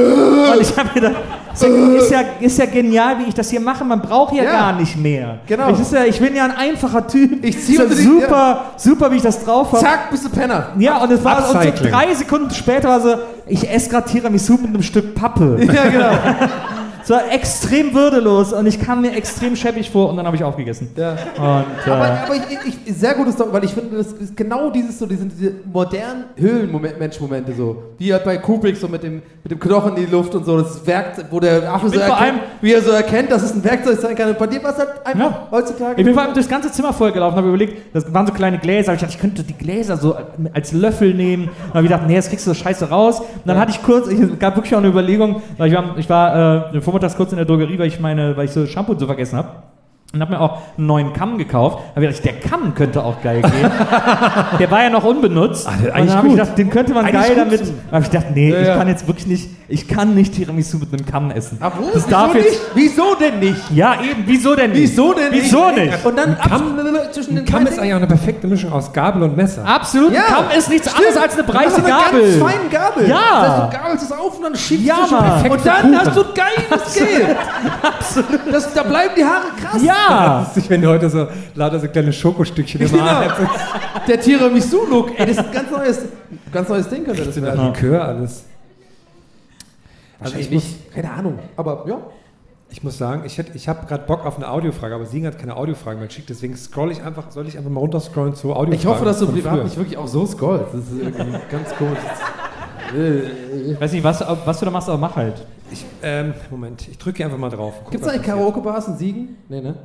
ist ja genial, wie ich das hier mache. Man braucht ja gar nicht mehr. Genau. Ich bin ja ein einfacher Typ. Ich ziehe super, wie ich das drauf habe. Zack, bist du Penner. Ja, und es war so 3 Sekunden später war so, ich esse gerade Tiramisu mit einem Stück Pappe. Ja, genau. Es war extrem würdelos und ich kam mir extrem schäbig vor und dann habe ich aufgegessen. Ja. Und, aber ich sehr gutes Story, weil ich finde, das ist genau diese modernen Höhlenmensch-Momente so. Wie halt bei Kubrick so mit dem Knochen in die Luft und so, das Werkzeug, wo der Affe so erkennt, wie er so erkennt, dass es ein Werkzeug sein kann. Und bei dir war es halt einfach heutzutage. Ich bin vor allem durchs ganze Zimmer voll gelaufen und habe überlegt, das waren so kleine Gläser, ich dachte, ich könnte die Gläser so als Löffel nehmen. Und habe gedacht, nee, das kriegst du so scheiße raus. Und dann hatte ich gab wirklich auch eine Überlegung, weil ich war vormittags kurz in der Drogerie, weil ich so Shampoo so vergessen habe. Und habe mir auch einen neuen Kamm gekauft. Da habe ich gedacht, der Kamm könnte auch geil gehen. Der war ja noch unbenutzt. Und dann habe ich gedacht, den könnte man geil damit. Da habe ich gedacht, nee, ich kann jetzt wirklich nicht, ich kann nicht Tiramisu mit einem Kamm essen. Aber wieso denn nicht? Ja, eben, wieso denn nicht? Wieso nicht? Und dann ein Kamm ist eigentlich auch eine perfekte Mischung aus Gabel und Messer. Absolut, ein Kamm ist nichts anderes als eine breite Gabel. Eine ganz feine Gabel. Ja. Das heißt, du gabelst es auf und dann schiebst du es perfekt. Und dann hast du geiles Geld. Absolut. Da bleiben die Haare krass. Ja. Das ist, wenn du heute so lauter so kleine Schokostückchen im Haar hast. Der Tiramisu-Look, ey, das ist ein ganz neues Ding könnte das werden. Likör alles. Also keine Ahnung, aber ja. Ich muss sagen, ich habe gerade Bock auf eine Audiofrage, aber Siegen hat keine Audiofragen mehr geschickt, deswegen soll ich einfach mal runterscrollen zu Audiofragen. Ich hoffe, dass du privat nicht wirklich auch so scrollst. Das ist irgendwie ganz komisch. Ich weiß nicht, was du da machst, aber mach halt. Moment, ich drücke hier einfach mal drauf. Gibt es eigentlich Karaoke-Bars in Siegen? Nee, ne?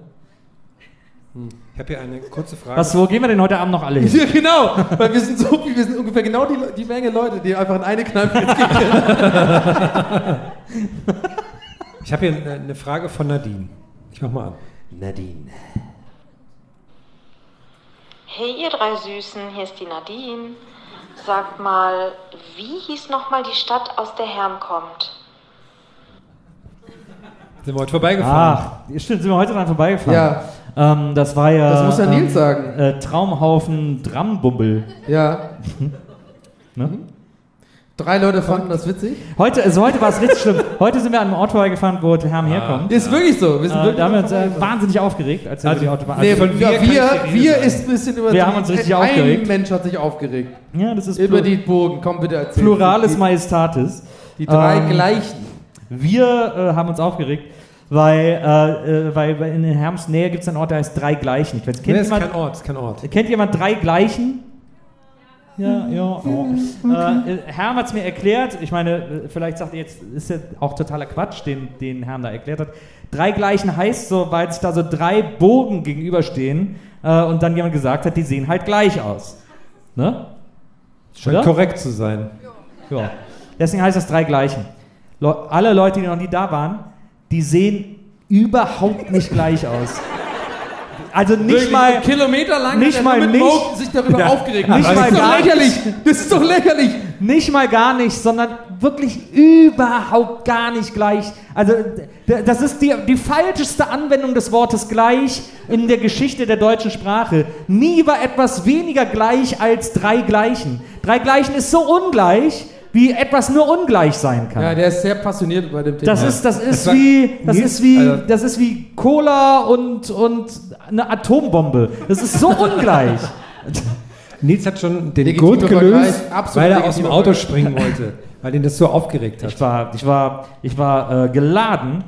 Ich habe hier eine kurze Frage. Wo gehen wir denn heute Abend noch alle hin? Ja, genau, weil wir sind ungefähr genau die Menge Leute, die einfach in eine Kneipe jetzt gehen. Ich habe hier eine Frage von Nadine. Ich mach mal an. Nadine. Hey ihr drei Süßen, hier ist die Nadine. Sagt mal, wie hieß nochmal die Stadt, aus der Herm kommt? Sind wir heute vorbeigefahren? Stimmt, sind wir heute dran vorbeigefahren. Ja. Das war ja... Das muss ja Nils sagen. Traumhaufen Drambumbel. Ja. Ne? 3 Leute fanden das witzig. Heute war es richtig schlimm. Heute sind wir an einem Ort vorbeigefahren, wo Herm herkommt. Ist wirklich so. Wir sind wirklich da haben wir uns wahnsinnig aufgeregt, als wir über die Autobahn... Nee, wir ist ein bisschen über wir haben uns richtig aufgeregt. Ein Mensch hat sich aufgeregt. Ja, das ist über die Burgen. Komm, bitte erzähl. Pluralis Majestatis. Die 3 gleichen. Wir haben uns aufgeregt, weil in den Herms Nähe gibt es einen Ort, der heißt 3 Gleichen. Das ist kein Ort. Kennt jemand 3 Gleichen? Ja. Herm hat es mir erklärt, ich meine, vielleicht sagt ihr jetzt, ist ja auch totaler Quatsch, den Herm da erklärt hat. 3 Gleichen heißt so, weil sich da so 3 Burgen gegenüberstehen und dann jemand gesagt hat, die sehen halt gleich aus. Ne? Scheint korrekt zu sein. Ja. Deswegen heißt das 3 Gleichen. Alle Leute, die noch nie da waren, die sehen überhaupt nicht gleich aus. Also nicht wirklich mal... Kilometer lang nicht mal mit Mo sich darüber aufgeregt. Das ist doch lächerlich. Das ist doch lächerlich. Nicht mal gar nicht, sondern wirklich überhaupt gar nicht gleich. Also das ist die falscheste Anwendung des Wortes gleich in der Geschichte der deutschen Sprache. Nie war etwas weniger gleich als 3 Gleichen. 3 Gleichen ist so ungleich, wie etwas nur ungleich sein kann. Ja, der ist sehr passioniert bei dem Thema. Das ist wie Cola und eine Atombombe. Das ist so ungleich. Nils hat schon den Gurt gelöst, weil er aus dem Auto springen wollte, weil ihn das so aufgeregt hat. Ich war geladen.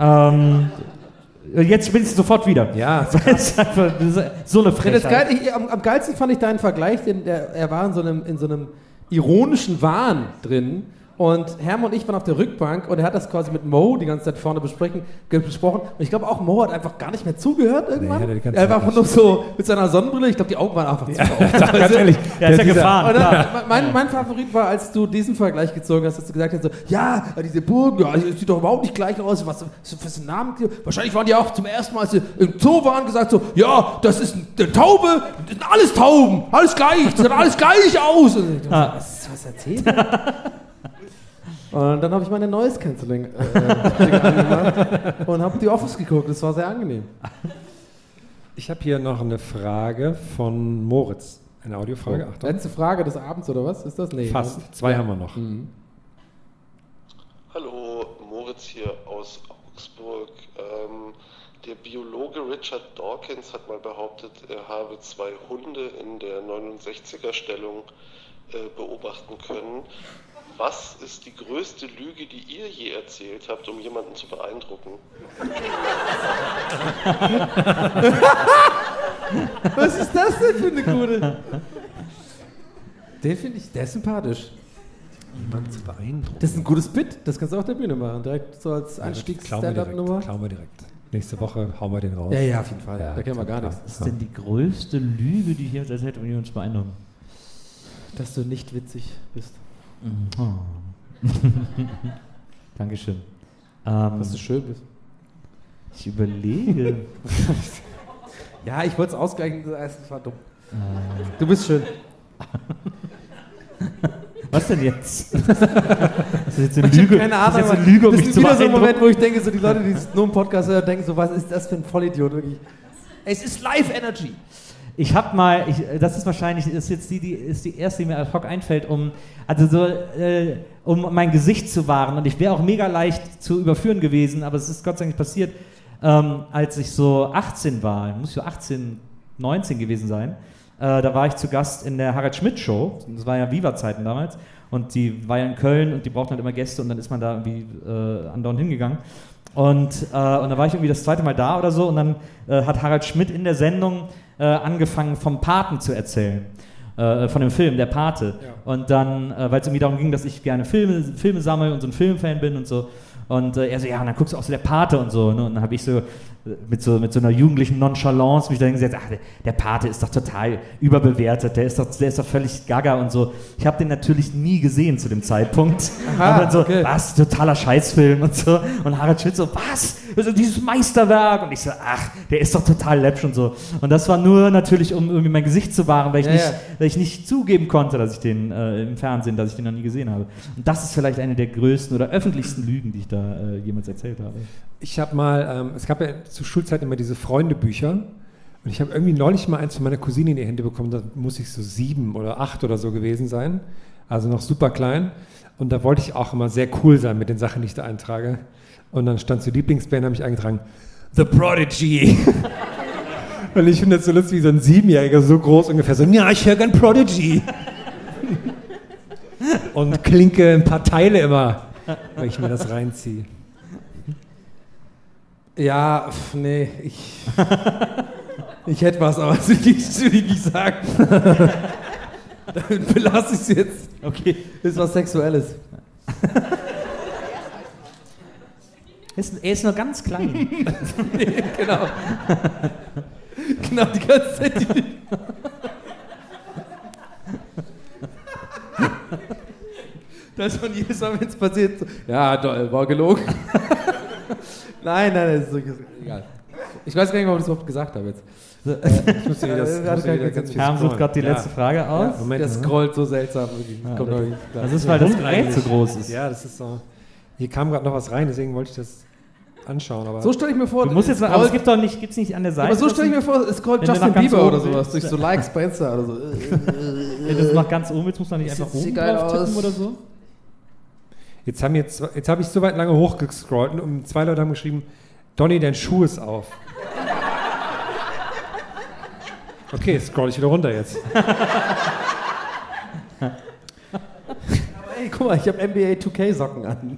Jetzt bin ich sofort wieder. Ja. So eine Frechheit. Am geilsten fand ich deinen Vergleich, er war in so einem ironischen Wahn drin. Und Herm und ich waren auf der Rückbank und er hat das quasi mit Mo die ganze Zeit vorne besprochen. Und ich glaube auch Mo hat einfach gar nicht mehr zugehört irgendwann. Nee, er war einfach nur so mit seiner Sonnenbrille. Ich glaube, die Augen waren einfach zu auf. Ganz ehrlich. Der ist ja gefahren. Mein Favorit war, als du diesen Vergleich gezogen hast, dass du gesagt hast, so, ja, diese Burgen, ja, das sieht doch überhaupt nicht gleich aus. Was für ein Namen? Wahrscheinlich waren die auch zum ersten Mal, als sie im Zoo waren, gesagt so, ja, das ist eine Taube, das sind alles Tauben, alles gleich, das sieht alles gleich aus. Und ich dachte, was erzählt er? Und dann habe ich meine Noise Cancelling angemacht und habe die Office geguckt. Das war sehr angenehm. Ich habe hier noch eine Frage von Moritz. Eine Audiofrage. Achtung. Letzte Frage des Abends oder was? Ist das? Nee. Fast. 2 haben wir noch. Mhm. Hallo, Moritz hier aus Augsburg. Der Biologe Richard Dawkins hat mal behauptet, er habe 2 Hunde in der 69er-Stellung beobachten können. Was ist die größte Lüge, die ihr je erzählt habt, um jemanden zu beeindrucken? Was ist das denn für eine gute? Den finde ich, der ist sympathisch. Jemanden zu beeindrucken. Das ist ein gutes Bit, das kannst du auf der Bühne machen. Direkt so als Einstiegs-Stand-Up-Nummer. Klauen wir direkt. Nächste Woche hauen wir den raus. Ja, auf jeden Fall. Ja, da kennen wir gar nichts. Was ist denn die größte Lüge, die ich jetzt erzählt habe, um uns beeindrucken? Dass du nicht witzig bist. Oh. Dankeschön. Dass du schön bist. Ich überlege. Ja, ich wollte es ausgleichen, das war dumm. Du bist schön. Was denn jetzt? Das ist jetzt eine Lüge. Keine Ahnung, das ist, eine Lüge, um das mich ist zu wieder so ein beeindrucken. Moment, wo ich denke, so die Leute, die nur im Podcast hören, denken so, was ist das für ein Vollidiot wirklich? Es ist Live-Energy. Ich habe mal, das ist wahrscheinlich, ist jetzt die erste, die mir ad hoc einfällt, um mein Gesicht zu wahren. Und ich wäre auch mega leicht zu überführen gewesen, aber es ist Gott sei Dank nicht passiert. Als ich so 18 war, muss ich so 18, 19 gewesen sein, da war ich zu Gast in der Harald Schmidt Show. Das war ja Viva-Zeiten damals. Und die war ja in Köln und die brauchten halt immer Gäste und dann ist man da irgendwie andauernd hingegangen. Und da war ich irgendwie das 2. Mal da oder so und dann hat Harald Schmidt in der Sendung angefangen vom Paten zu erzählen, von dem Film, der Pate. Ja. Und dann, weil es irgendwie darum ging, dass ich gerne Filme sammle und so ein Filmfan bin und so. Und er so, ja, und dann guckst du auch so der Pate und so. Ne? Und dann habe ich so mit so einer jugendlichen Nonchalance mich dann gesagt, ach, der Pate ist doch total überbewertet, der ist doch völlig gaga und so. Ich habe den natürlich nie gesehen zu dem Zeitpunkt. Aha, und dann so, okay. was, totaler Scheißfilm und so. Und Harald Schmidt so, was? Also dieses Meisterwerk. Und ich so, ach, der ist doch total läppsch und so. Und das war nur natürlich, um irgendwie mein Gesicht zu wahren, weil ich nicht zugeben konnte, dass ich den im Fernsehen, dass ich den noch nie gesehen habe. Und das ist vielleicht eine der größten oder öffentlichsten Lügen, die ich da jemals erzählt habe. Ich habe mal, es gab ja zur Schulzeit immer diese Freundebücher und ich habe irgendwie neulich mal eins von meiner Cousine in die Hände bekommen, da muss ich so 7 oder 8 oder so gewesen sein, also noch super klein und da wollte ich auch immer sehr cool sein mit den Sachen, die ich da eintrage und dann stand zur Lieblingsband, habe ich eingetragen, The Prodigy. Und ich finde das so lustig, wie so ein 7-Jähriger, so groß ungefähr, so, ja, ich höre gern Prodigy. Und klinke ein paar Teile immer, weil ich mir das reinziehe. Ja, nee, ich hätte was, aber das will ich nicht sagen. Damit belasse ich es jetzt. Okay. Ist was Sexuelles. Er ist nur ganz klein. Nee, genau. Genau, die ganze Zeit. Das von jedes Mal, wenn es passiert, so, ja, war gelogen. Nein, das ist so, egal. Ich weiß gar nicht, warum ich das überhaupt gesagt habe jetzt. Ich muss dir wieder ganz viel Herm sucht gerade die letzte Frage aus. Ja, Moment, Der scrollt so seltsam. Kommt noch nicht klar. Das ist, weil das Gerät so groß ist. Ja, das ist so. Hier kam gerade noch was rein, deswegen wollte ich das anschauen. Aber So stelle ich mir vor, Du musst jetzt, aber es gibt's nicht an der Seite. aber so stelle ich mir vor, es scrollt Wenn du Justin nach ganz Bieber oder oben sowas durch so Likes bei Insta oder so. Wenn du das nach ganz oben willst, musst du nicht einfach sieht oben geil drauf tippen aus. oder so. jetzt habe ich so weit lange hochgescrollt und 2 Leute haben geschrieben, Donny, dein Schuh ist auf. Okay, scroll ich wieder runter jetzt. Ey, guck mal, ich habe NBA 2K Socken an.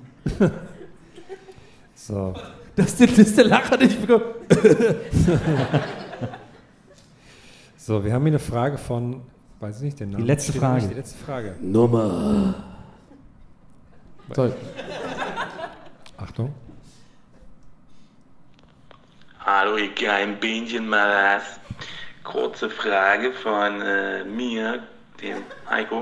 So. Das ist der Lacher, den ich bekomme. So, wir haben hier eine Frage von, weiß ich nicht den Namen. Die letzte Steht Frage. nicht, Die letzte Frage. Nummer. Toll. Achtung. Hallo, ihr geilen Bähnchenmalers. Kurze Frage von mir, dem Heiko.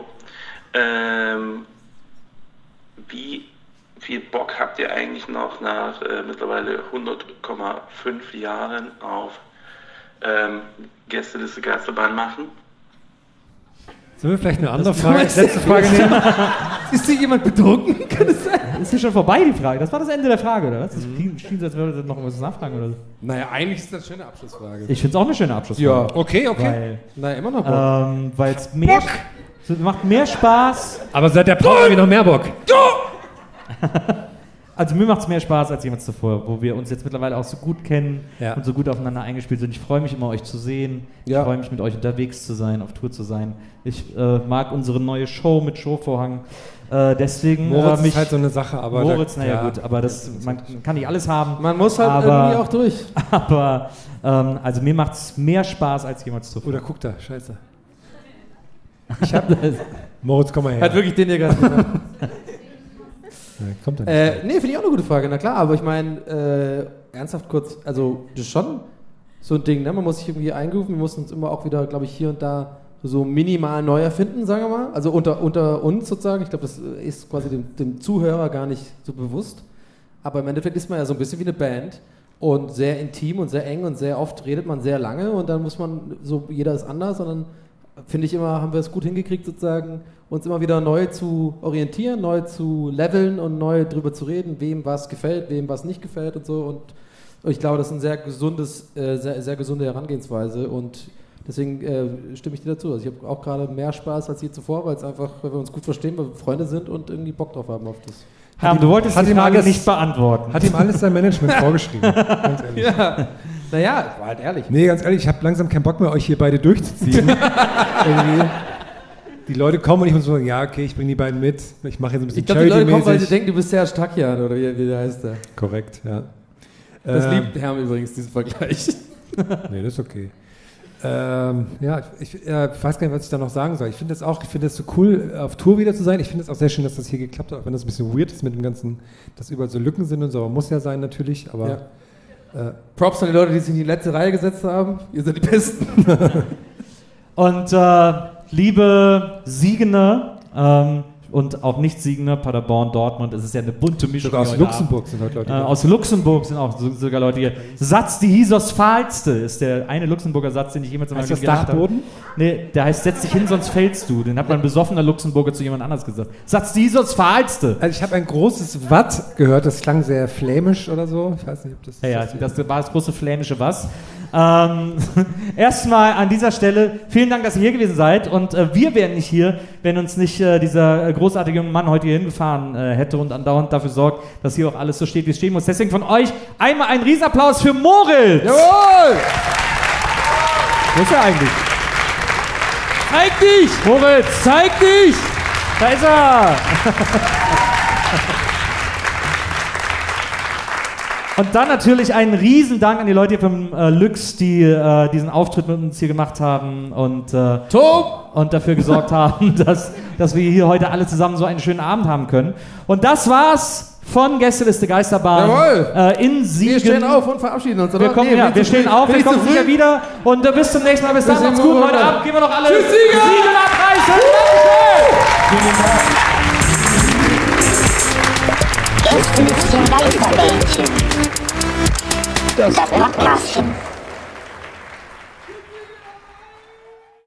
Wie viel Bock habt ihr eigentlich noch nach mittlerweile 100,5 Jahren auf Gästeliste Geisterbahn machen? Sollen wir vielleicht eine andere Frage, letzte Frage nehmen? Ist hier jemand betrunken? Kann das sein? Ist hier schon vorbei, die Frage? Das war das Ende der Frage, oder was? Das schien so, als würde noch was nachfragen, oder so. Naja, eigentlich ist das eine schöne Abschlussfrage. Ich finde es auch eine schöne Abschlussfrage. Ja. Okay. Weil Naja, immer noch Bock. weil es mehr... Es macht mehr Spaß. Aber seit der Pause habe ich noch mehr Bock. Also mir macht es mehr Spaß als jemals zuvor, wo wir uns jetzt mittlerweile auch so gut kennen Ja. und so gut aufeinander eingespielt sind. Ich freue mich immer, euch zu sehen. Ja. Ich freue mich, mit euch unterwegs zu sein, auf Tour zu sein. Ich mag unsere neue Show mit Showvorhang. Deswegen Moritz mich... ist halt so eine Sache, aber... Moritz, naja gut, aber man kann nicht alles haben. Man muss halt irgendwie auch durch. Aber also mir macht es mehr Spaß als jemals zuvor. Oder guck da, scheiße. Moritz, komm mal her. Hat wirklich den hier gerade gemacht. Ja, kommt da nicht. Nee, finde ich auch eine gute Frage, na klar, aber ich meine, ernsthaft kurz, also das ist schon so ein Ding, ne? Man muss sich irgendwie eingrooven, wir mussten uns immer auch wieder, glaube ich, hier und da so minimal neu erfinden, sagen wir mal, also unter uns sozusagen, ich glaube, das ist quasi dem Zuhörer gar nicht so bewusst, aber im Endeffekt ist man ja so ein bisschen wie eine Band und sehr intim und sehr eng und sehr oft redet man sehr lange und dann muss man, so jeder ist anders, sondern finde ich immer, haben wir es gut hingekriegt sozusagen, uns immer wieder neu zu orientieren, neu zu leveln und neu drüber zu reden, wem was gefällt, wem was nicht gefällt und so. Und ich glaube, das ist ein sehr gesundes, sehr gesunde Herangehensweise und deswegen stimme ich dir dazu. Also ich habe auch gerade mehr Spaß als je zuvor, weil wir uns gut verstehen, weil wir Freunde sind und irgendwie Bock drauf haben auf das. Herm, du wolltest die Frage alles- nicht beantworten. Hat ihm alles sein Management vorgeschrieben. Ganz ehrlich. Ja, naja, war halt ehrlich. Nee, ganz ehrlich, ich habe langsam keinen Bock mehr, euch hier beide durchzuziehen. Irgendwie. Die Leute kommen und ich muss so sagen, ja, okay, ich bringe die beiden mit. Ich mache jetzt ein bisschen Ich glaube, die Leute kommen, weil sie Charity-mäßig. denken, du bist Serge Takian oder wie der heißt der. Korrekt, ja. Das liebt Herm übrigens, diesen Vergleich. Nee, das ist okay. Ich weiß gar nicht, was ich da noch sagen soll. Ich finde das so cool, auf Tour wieder zu sein. Ich finde es auch sehr schön, dass das hier geklappt hat, auch wenn das ein bisschen weird ist mit dem Ganzen, dass überall so Lücken sind und so. Muss ja sein natürlich, aber... Props an die Leute, die sich in die letzte Reihe gesetzt haben. Ihr seid die Besten. Und liebe Siegende und auch nicht Siegende, Paderborn, Dortmund, es ist ja eine bunte Mischung. Sogar aus Luxemburg sind heute Leute hier. Aus Luxemburg sind auch sogar Leute hier. Satz die Hisos Fahlste ist der eine Luxemburger Satz, den ich jemals in meinem Leben gedacht habe. Nee, der heißt, setz dich hin, sonst fällst du. Den hat man ein besoffener Luxemburger zu jemand anders gesagt. Satz die Hisos Fahlste. Also ich habe ein großes Watt gehört, das klang sehr flämisch oder so. Ich weiß nicht, ob das... Das war das große flämische Was. Erstmal an dieser Stelle vielen Dank, dass ihr hier gewesen seid und wir wären nicht hier, wenn uns nicht dieser großartige junge Mann heute hier hingefahren hätte und andauernd dafür sorgt, dass hier auch alles so steht, wie es stehen muss. Deswegen von euch einmal einen Riesenapplaus für Moritz! Jawohl! Wo ist er eigentlich? Zeig dich! Moritz, zeig dich! Da ist er! Und dann natürlich einen Riesendank an die Leute hier vom Lux, die diesen Auftritt mit uns hier gemacht haben und dafür gesorgt haben, dass wir hier heute alle zusammen so einen schönen Abend haben können. Und das war's von Gästeliste Geisterbahn. Jawohl. In Siegen. Wir stehen auf und verabschieden uns, oder? Wir stehen auf, wir kommen sicher wieder und bis zum nächsten Mal. Bis dann, macht's gut, heute Abend gehen wir noch alle Tschüss, Siegen abreißen. Gästelistchen Geisterbällchen. Das Podcastchen.